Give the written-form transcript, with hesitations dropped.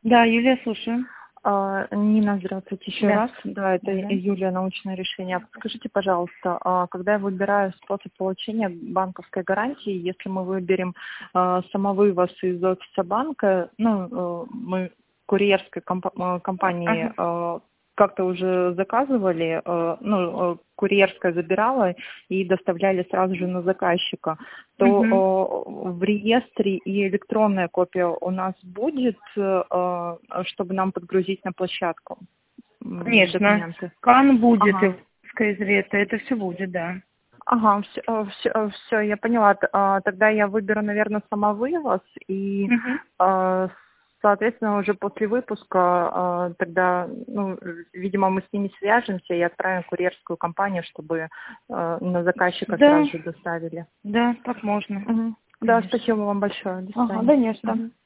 Да, Юлия, слушаю. Нина, здравствуйте еще Да. раз. Да, это Да. Юлия, научное решение. Скажите, пожалуйста, когда я выбираю способ получения банковской гарантии, если мы выберем самовывоз из офиса банка, мы курьерской компании как-то уже заказывали, курьерская забирала и доставляли сразу же на заказчика, то в реестре и электронная копия у нас будет, чтобы нам подгрузить на площадку? Конечно. Документы. Скан будет, Ага. и извета, это все будет, да. Ага, все, я поняла. Тогда я выберу, наверное, самовывоз и, соответственно, уже после выпуска тогда, видимо, мы с ними свяжемся и отправим курьерскую компанию, чтобы на заказчика сразу же доставили. Да, так можно. Да, спасибо вам большое. До свидания. Конечно.